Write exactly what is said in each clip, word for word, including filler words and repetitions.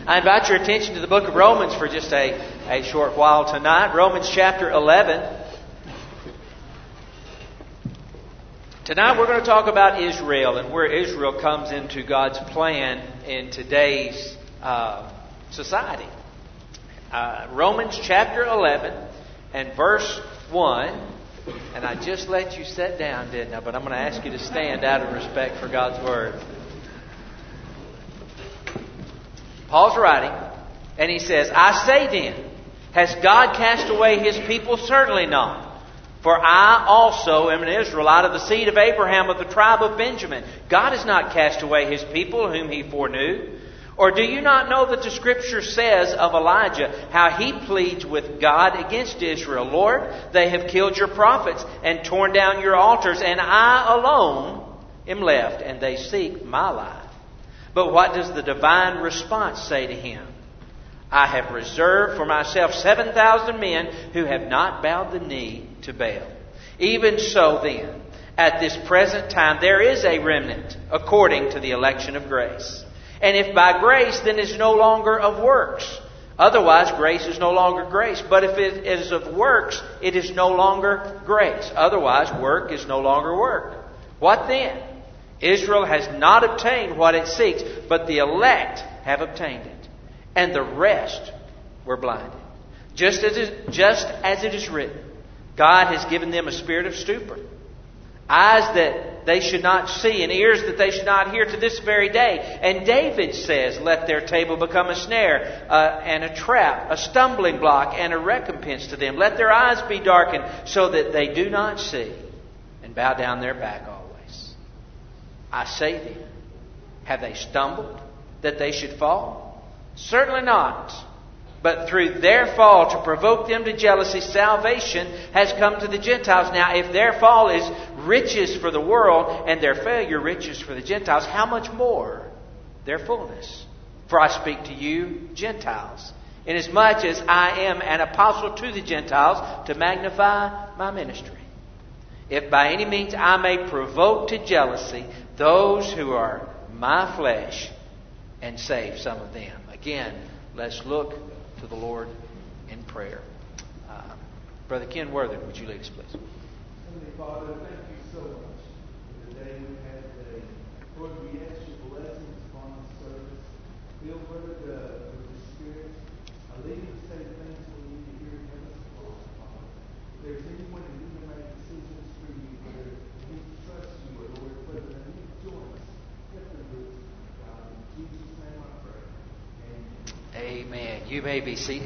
I invite your attention to the book of Romans for just a, a short while tonight. Romans chapter eleven. Tonight we're going to talk about Israel and where Israel comes into God's plan in today's uh, society. Uh, Romans chapter eleven and verse one. And I just let you sit down, didn't I? But I'm going to ask you to stand out of respect for God's Word. Paul's writing, and he says, I say then, has God cast away His people? Certainly not. For I also am an Israelite of the seed of Abraham, of the tribe of Benjamin. God has not cast away His people whom He foreknew. Or do you not know that the Scripture says of Elijah how he pleads with God against Israel? Lord, they have killed your prophets and torn down your altars, and I alone am left, and they seek my life. But what does the divine response say to him? I have reserved for myself seven thousand men who have not bowed the knee to Baal. Even so then, at this present time there is a remnant according to the election of grace. And if by grace, then it is no longer of works. Otherwise, grace is no longer grace. But if it is of works, it is no longer grace. Otherwise, work is no longer work. What then? Israel has not obtained what it seeks, but the elect have obtained it. And the rest were blinded. Just as it, just as it is written, God has given them a spirit of stupor. Eyes that they should not see and ears that they should not hear to this very day. And David says, let their table become a snare uh, and a trap, a stumbling block and a recompense to them. Let their eyes be darkened so that they do not see and bow down their back always. I say then, have they stumbled that they should fall? Certainly not. But through their fall to provoke them to jealousy, salvation has come to the Gentiles. Now, if their fall is riches for the world and their failure riches for the Gentiles, how much more their fullness? For I speak to you, Gentiles, inasmuch as I am an apostle to the Gentiles to magnify my ministry. If by any means I may provoke to jealousy those who are my flesh and save some of them. Again, let's look to the Lord in prayer. Uh, Brother Ken Worthing, would you lead us, please? Heavenly Father, thank you so much for the day we've had today. Lord, we ask your blessings upon the service. Fill Brother with the Spirit. I lead him to say the things we need to hear in heaven's applause, Father. If there's anyone who needs to make decisions for you, whether they need to trust you, or Lord, whether they need to join us, let them do it, God. In Jesus' name I pray. Amen. You may be seated.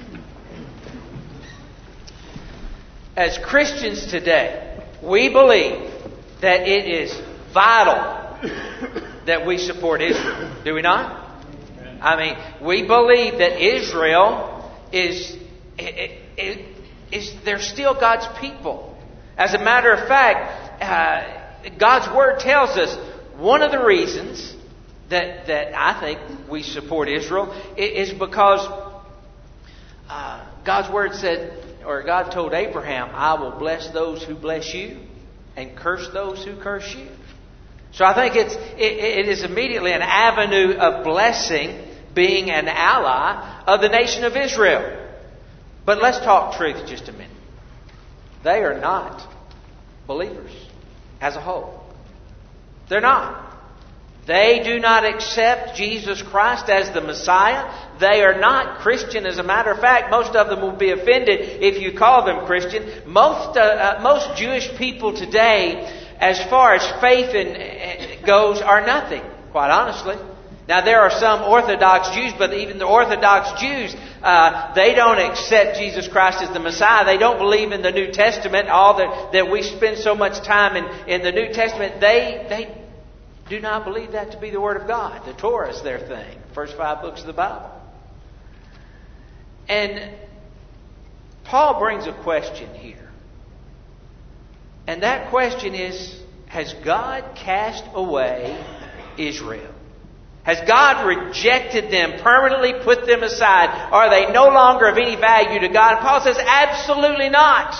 As Christians today, we believe that it is vital that we support Israel. Do we not? I mean, we believe that Israel is, is, is they're still God's people. As a matter of fact, uh, God's Word tells us one of the reasons that that I think we support Israel is because uh, God's Word said, or God told Abraham, I will bless those who bless you and curse those who curse you. So I think it's it, it is immediately an avenue of blessing being an ally of the nation of Israel. But let's talk truth just a minute. They are not believers as a whole. They're not. They do not accept Jesus Christ as the Messiah. They are not Christian. As a matter of fact, most of them will be offended if you call them Christian. Most uh, uh, most Jewish people today, as far as faith in, uh, goes, are nothing, quite honestly. Now, there are some Orthodox Jews, but even the Orthodox Jews, uh, they don't accept Jesus Christ as the Messiah. They don't believe in the New Testament. All that, that we spend so much time in, in the New Testament, they they do not believe that to be the Word of God. The Torah is their thing. First five books of the Bible. And Paul brings a question here. And that question is, has God cast away Israel? Has God rejected them, permanently put them aside? Are they no longer of any value to God? And Paul says, absolutely not.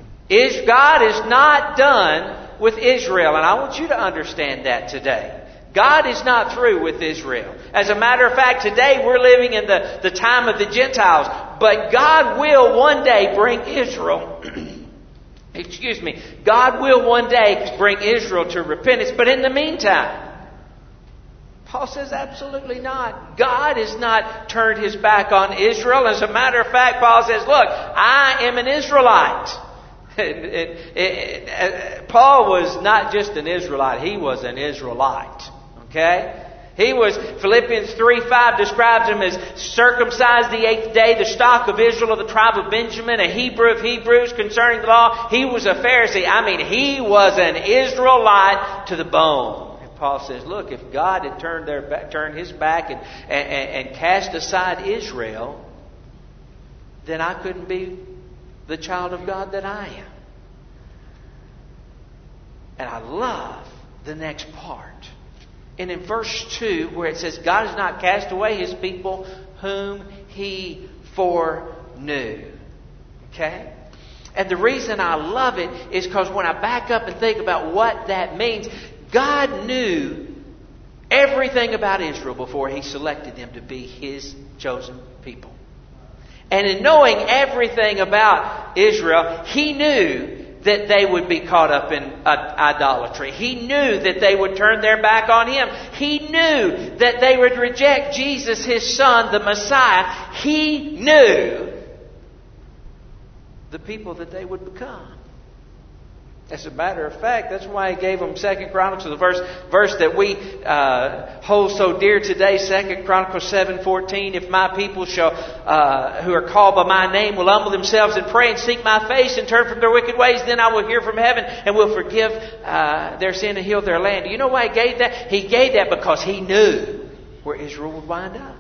Is God is not done with Israel. And I want you to understand that today. God is not through with Israel. As a matter of fact, today we're living in the, the time of the Gentiles. But God will one day bring Israel... excuse me. God will one day bring Israel to repentance. But in the meantime, Paul says absolutely not. God has not turned His back on Israel. As a matter of fact, Paul says, look, I am an Israelite. It, it, it, it, Paul was not just an Israelite. He was an Israelite. Okay? He was, Philippians three five describes him as circumcised the eighth day, the stock of Israel of the tribe of Benjamin, a Hebrew of Hebrews concerning the law. He was a Pharisee. I mean, he was an Israelite to the bone. And Paul says, look, if God had turned their back, turned His back and, and, and cast aside Israel, then I couldn't be the child of God that I am. And I love the next part. And in verse two, where it says, God has not cast away His people whom He foreknew. Okay? And the reason I love it is because when I back up and think about what that means, God knew everything about Israel before He selected them to be His chosen people. And in knowing everything about Israel, He knew that they would be caught up in idolatry. He knew that they would turn their back on Him. He knew that they would reject Jesus, His Son, the Messiah. He knew the people that they would become. As a matter of fact, that's why He gave them Second Chronicles, the verse, verse that we uh, hold so dear today, Second Chronicles seven fourteen. If my people shall, uh, who are called by my name, will humble themselves and pray and seek my face and turn from their wicked ways, then I will hear from heaven and will forgive uh, their sin and heal their land. Do you know why He gave that? He gave that because He knew where Israel would wind up.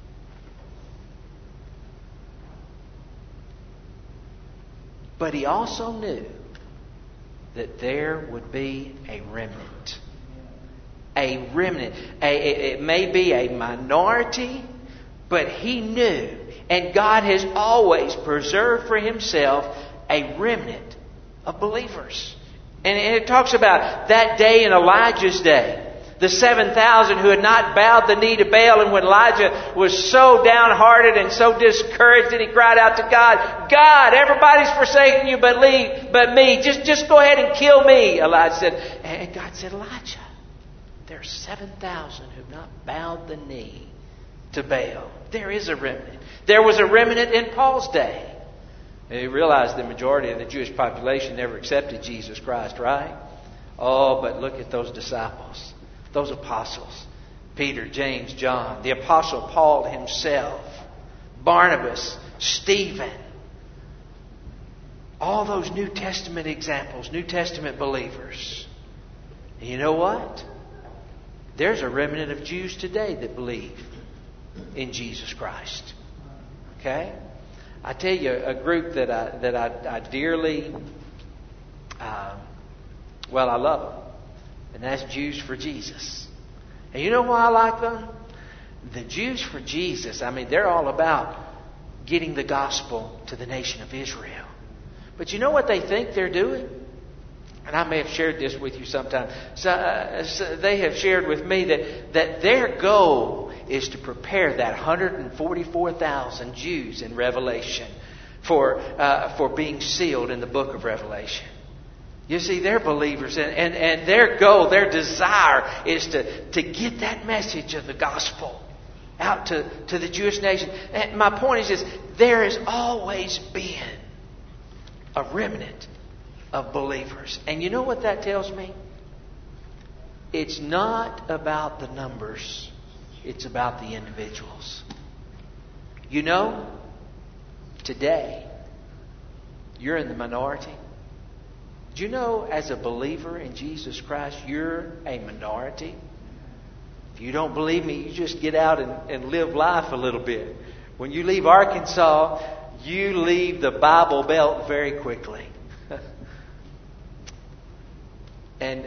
But He also knew that there would be a remnant. A remnant. A, it may be a minority, but He knew. And God has always preserved for Himself a remnant of believers. And it talks about that day in Elijah's day. The seven thousand who had not bowed the knee to Baal. And when Elijah was so downhearted and so discouraged that he cried out to God, God, everybody's forsaking you but, leave, but me. Just, just go ahead and kill me. Elijah said. And God said, Elijah, there are seven thousand who have not bowed the knee to Baal. There is a remnant. There was a remnant in Paul's day. And he realized the majority of the Jewish population never accepted Jesus Christ, right? Oh, but look at those disciples. Those apostles, Peter, James, John, the apostle Paul himself, Barnabas, Stephen, all those New Testament examples, New Testament believers. And you know what? There's a remnant of Jews today that believe in Jesus Christ. Okay? I tell you, a group that I that I, I dearly, uh, well, I love them. And that's Jews for Jesus. And you know why I like them? The Jews for Jesus, I mean, they're all about getting the gospel to the nation of Israel. But you know what they think they're doing? And I may have shared this with you sometime. So, uh, so they have shared with me that, that their goal is to prepare that one hundred forty-four thousand Jews in Revelation for, uh, for being sealed in the book of Revelation. You see, they're believers, and, and, and their goal, their desire is to, to get that message of the gospel out to, to the Jewish nation. And my point is this, there has always been a remnant of believers. And you know what that tells me? It's not about the numbers. It's about the individuals. You know, today, you're in the minority. Do you know, as a believer in Jesus Christ, you're a minority? If you don't believe me, you just get out and, and live life a little bit. When you leave Arkansas, you leave the Bible Belt very quickly. And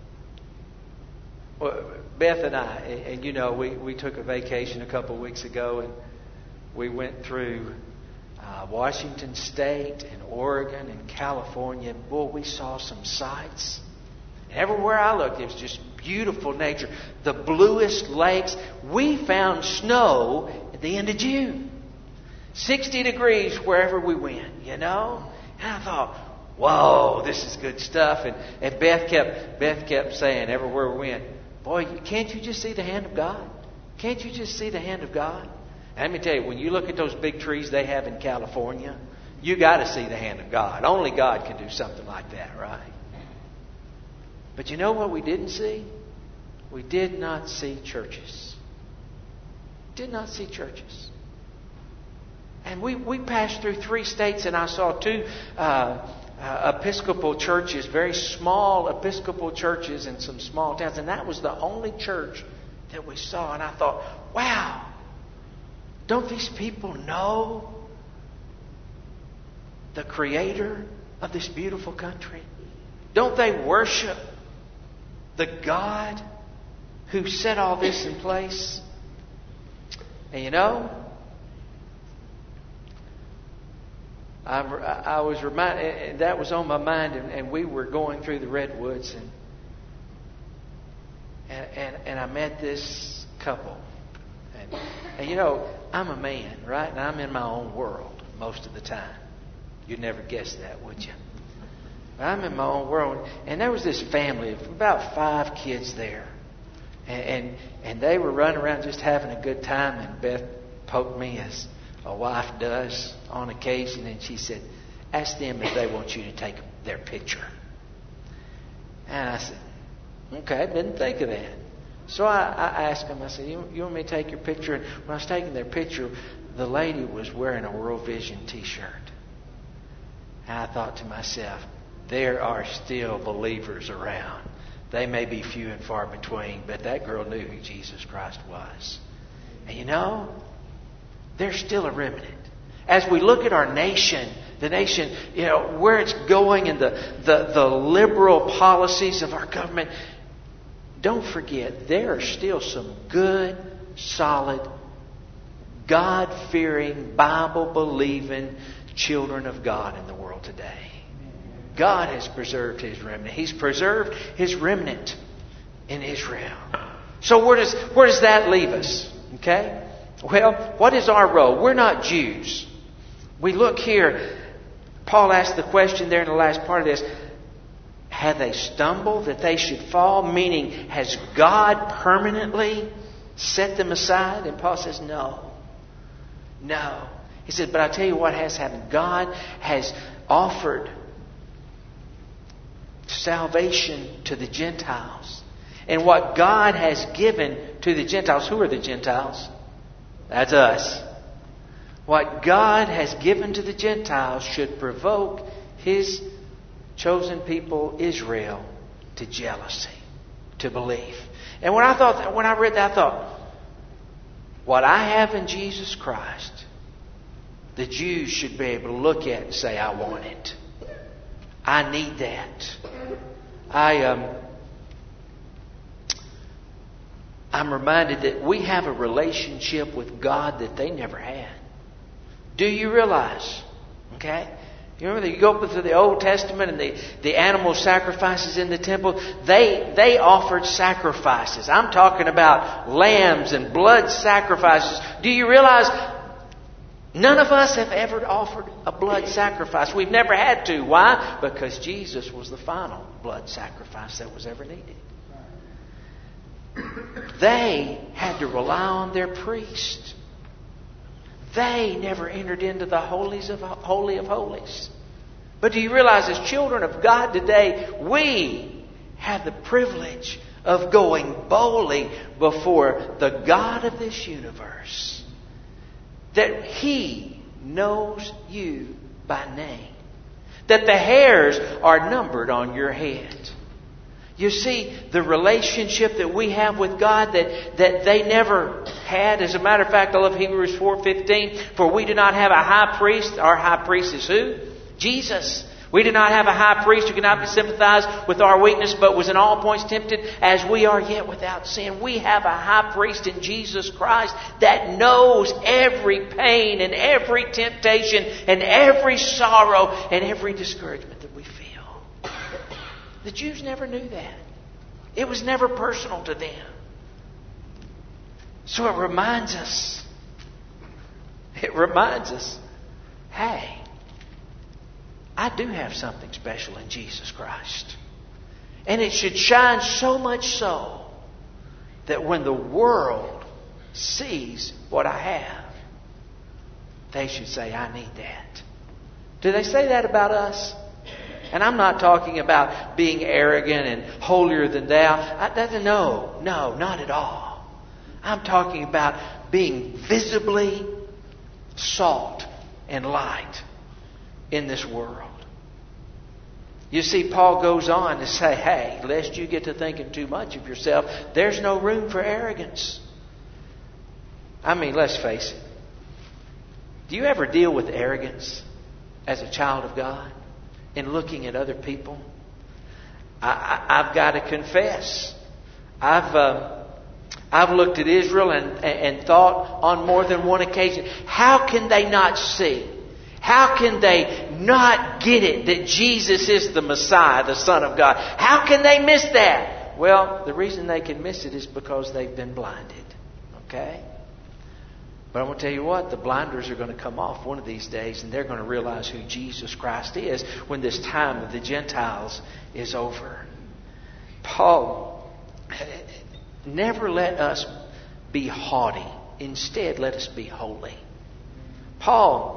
well, Beth and I, and, and you know, we, we took a vacation a couple of weeks ago, and we went through Uh, Washington State and Oregon and California. Boy, we saw some sights. And everywhere I looked, it was just beautiful nature. The bluest lakes. We found snow at the end of June. sixty degrees wherever we went, you know. And I thought, whoa, this is good stuff. And, and Beth kept Beth kept saying everywhere we went, boy, can't you just see the hand of God? Can't you just see the hand of God? And let me tell you, when you look at those big trees they have in California, you got to see the hand of God. Only God can do something like that, right? But you know what we didn't see? We did not see churches. Did not see churches. And we, we passed through three states, and I saw two uh, uh, Episcopal churches, very small Episcopal churches in some small towns. And that was the only church that we saw. And I thought, wow, don't these people know the Creator of this beautiful country? Don't they worship the God who set all this in place? And you know, I, I was reminded, that was on my mind, and, and we were going through the redwoods, and, and and and I met this couple, and, and you know, I'm a man, right? And I'm in my own world most of the time. You'd never guess that, would you? I'm in my own world, and there was this family of about five kids there, and, and and they were running around just having a good time. And Beth poked me as a wife does on occasion, and she said, "Ask them if they want you to take their picture." And I said, "Okay, I didn't think of that." So I, I asked them. I said, "You, you want me to take your picture?" And when I was taking their picture, the lady was wearing a World Vision T-shirt, and I thought to myself, there are still believers around. They may be few and far between, but that girl knew who Jesus Christ was. And you know, there's still a remnant. As we look at our nation, the nation, you know, where it's going and the, the, the liberal policies of our government, don't forget, there are still some good, solid, God-fearing, Bible-believing children of God in the world today. God has preserved His remnant. He's preserved His remnant in Israel. So where does where does that leave us? Okay? Well, what is our role? We're not Jews. We look here. Paul asked the question there in the last part of this. Have they stumbled that they should fall? Meaning, has God permanently set them aside? And Paul says, no. No. He said, but I tell you what has happened. God has offered salvation to the Gentiles. And what God has given to the Gentiles, who are the Gentiles? That's us. What God has given to the Gentiles should provoke His chosen people, Israel, to jealousy, to belief. And when I thought, when I read that, I thought, what I have in Jesus Christ, the Jews should be able to look at and say, I want it. I need that. I um, I'm reminded that we have a relationship with God that they never had. Do you realize? Okay? You remember that you go up to the Old Testament and the, the animal sacrifices in the temple, they they offered sacrifices. I'm talking about lambs and blood sacrifices. Do you realize none of us have ever offered a blood sacrifice? We've never had to. Why? Because Jesus was the final blood sacrifice that was ever needed. They had to rely on their priest. They never entered into the holies of holy of holies. But do you realize, as children of God today, we have the privilege of going boldly before the God of this universe, that He knows you by name, that the hairs are numbered on your head. You see, the relationship that we have with God that, that they never had. As a matter of fact, I love Hebrews four fifteen. For we do not have a high priest. Our high priest is who? Jesus. We do not have a high priest who cannot be sympathized with our weakness, but was in all points tempted as we are, yet without sin. We have a high priest in Jesus Christ that knows every pain and every temptation and every sorrow and every discouragement that we feel. The Jews never knew that. It was never personal to them. So it reminds us, it reminds us, hey, I do have something special in Jesus Christ. And it should shine so much so that when the world sees what I have, they should say, I need that. Do they say that about us? And I'm not talking about being arrogant and holier than thou. I, that, no, no, not at all. I'm talking about being visibly salt and light in this world. You see, Paul goes on to say, hey, lest you get to thinking too much of yourself, there's no room for arrogance. I mean, let's face it. Do you ever deal with arrogance as a child of God in looking at other people? I, I, I've got to confess, I've uh, I've looked at Israel and, and thought on more than one occasion, how can they not see? How can they not get it that Jesus is the Messiah, the Son of God? How can they miss that? Well, the reason they can miss it is because they've been blinded. Okay? But I'm going to tell you what, the blinders are going to come off one of these days, and they're going to realize who Jesus Christ is when this time of the Gentiles is over. Paul, never let us be haughty. Instead, let us be holy. Paul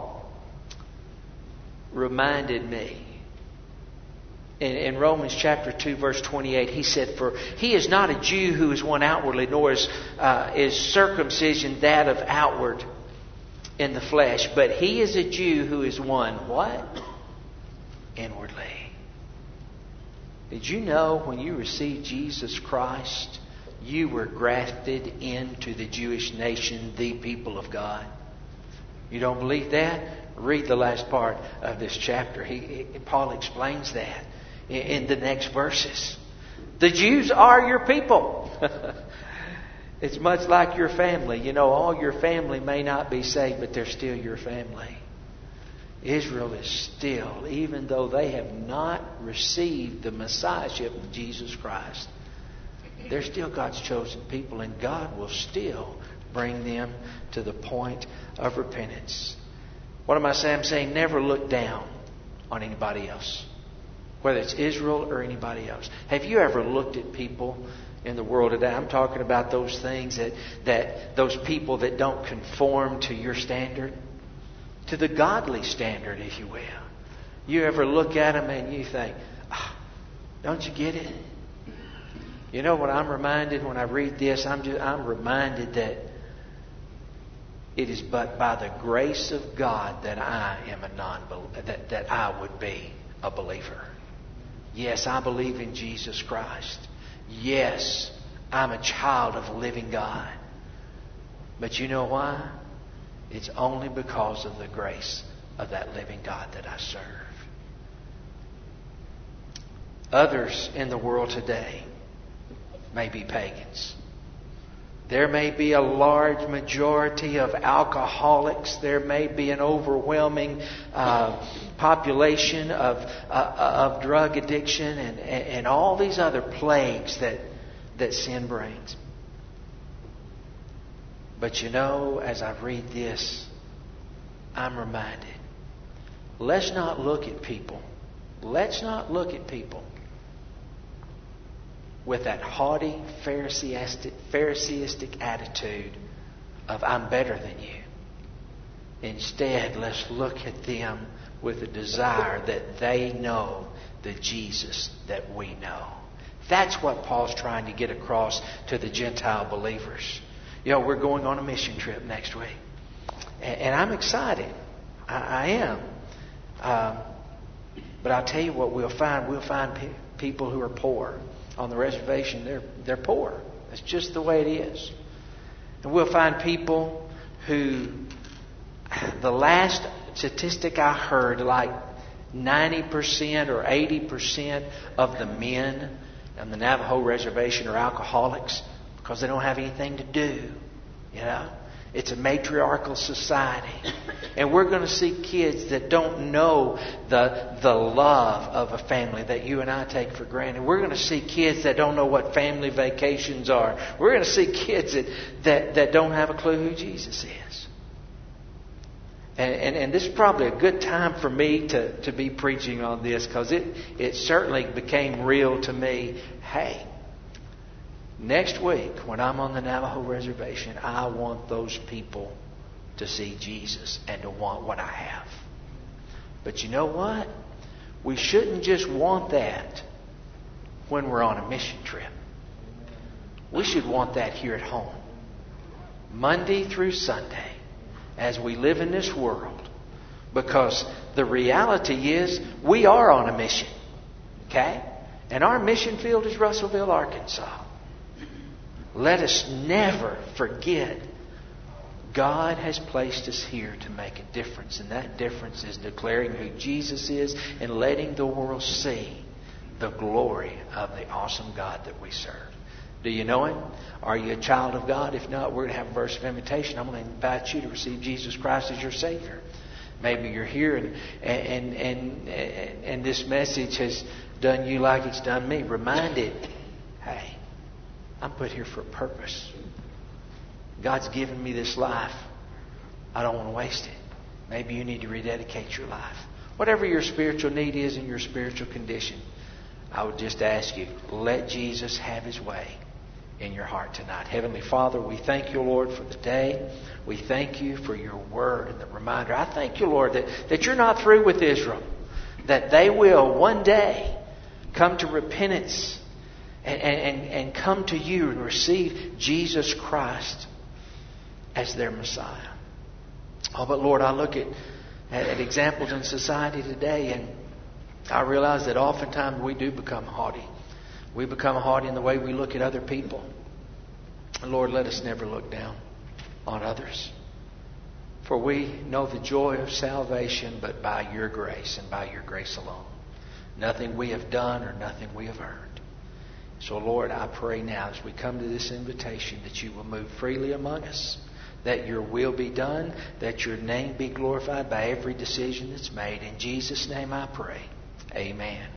reminded me in, in Romans chapter two, verse twenty-eight, he said, for he is not a Jew who is one outwardly, nor is, uh, is circumcision that of outward in the flesh, but he is a Jew who is one, what? Inwardly. Did you know when you received Jesus Christ, you were grafted into the Jewish nation, the people of God? You don't believe that? Read the last part of this chapter. He, he, Paul explains that in, in the next verses. The Jews are your people. It's much like your family. You know, all your family may not be saved, but they're still your family. Israel is still, even though they have not received the Messiahship of Jesus Christ, they're still God's chosen people, and God will still bring them to the point of repentance. What am I saying? I'm saying never look down on anybody else, whether it's Israel or anybody else. Have you ever looked at people in the world today? I'm talking about those things that, that those people that don't conform to your standard, to the godly standard, if you will. You ever look at them and you think, oh, don't you get it? You know what I'm reminded when I read this? I'm just I'm reminded that it is but by the grace of God that I am a non that, that I would be a believer. Yes, I believe in Jesus Christ. Yes, I'm a child of a living God. But you know why? It's only because of the grace of that living God that I serve. Others in the world today may be pagans. There may be a large majority of alcoholics. There may be an overwhelming uh, population of uh, of drug addiction and, and all these other plagues that that sin brings. But you know, as I read this, I'm reminded, let's not look at people. Let's not look at people with that haughty, Phariseistic, Phariseistic attitude of I'm better than you. Instead, let's look at them with a desire that they know the Jesus that we know. That's what Paul's trying to get across to the Gentile believers. You know, we're going on a mission trip next week. And, and I'm excited. I, I am. Um, but I'll tell you what we'll find. We'll find pe- people who are poor. On the reservation, they're they're poor. That's just the way it is. And we'll find people who, the last statistic I heard, like ninety percent or eighty percent of the men on the Navajo reservation are alcoholics because they don't have anything to do. You know? It's a matriarchal society. And we're going to see kids that don't know the, the love of a family that you and I take for granted. We're going to see kids that don't know what family vacations are. We're going to see kids that, that, that don't have a clue who Jesus is. And, and, and this is probably a good time for me to, to be preaching on this, because it, it certainly became real to me. Hey, next week when I'm on the Navajo Reservation, I want those people to see Jesus and to want what I have. But you know what? We shouldn't just want that when we're on a mission trip. We should want that here at home. Monday through Sunday, as we live in this world. Because the reality is, we are on a mission. Okay? And our mission field is Russellville, Arkansas. Let us never forget God has placed us here to make a difference. And that difference is declaring who Jesus is and letting the world see the glory of the awesome God that we serve. Do you know Him? Are you a child of God? If not, we're going to have a verse of invitation. I'm going to invite you to receive Jesus Christ as your Savior. Maybe you're here and and and and, and this message has done you like it's done me. Reminded, hey, I'm put here for a purpose. God's given me this life. I don't want to waste it. Maybe you need to rededicate your life. Whatever your spiritual need is in your spiritual condition, I would just ask you, let Jesus have His way in your heart tonight. Heavenly Father, we thank you, Lord, for the day. We thank you for your word and the reminder. I thank you, Lord, that, that you're not through with Israel. That they will one day come to repentance and, and, and come to you and receive Jesus Christ as their Messiah. Oh, but Lord, I look at, at, at examples in society today, and I realize that oftentimes we do become haughty. We become haughty in the way we look at other people. Lord, let us never look down on others. For we know the joy of salvation, but by your grace and by your grace alone. Nothing we have done or nothing we have earned. So, Lord, I pray now as we come to this invitation that you will move freely among us. That your will be done. That your name be glorified by every decision that's made. In Jesus' name I pray. Amen.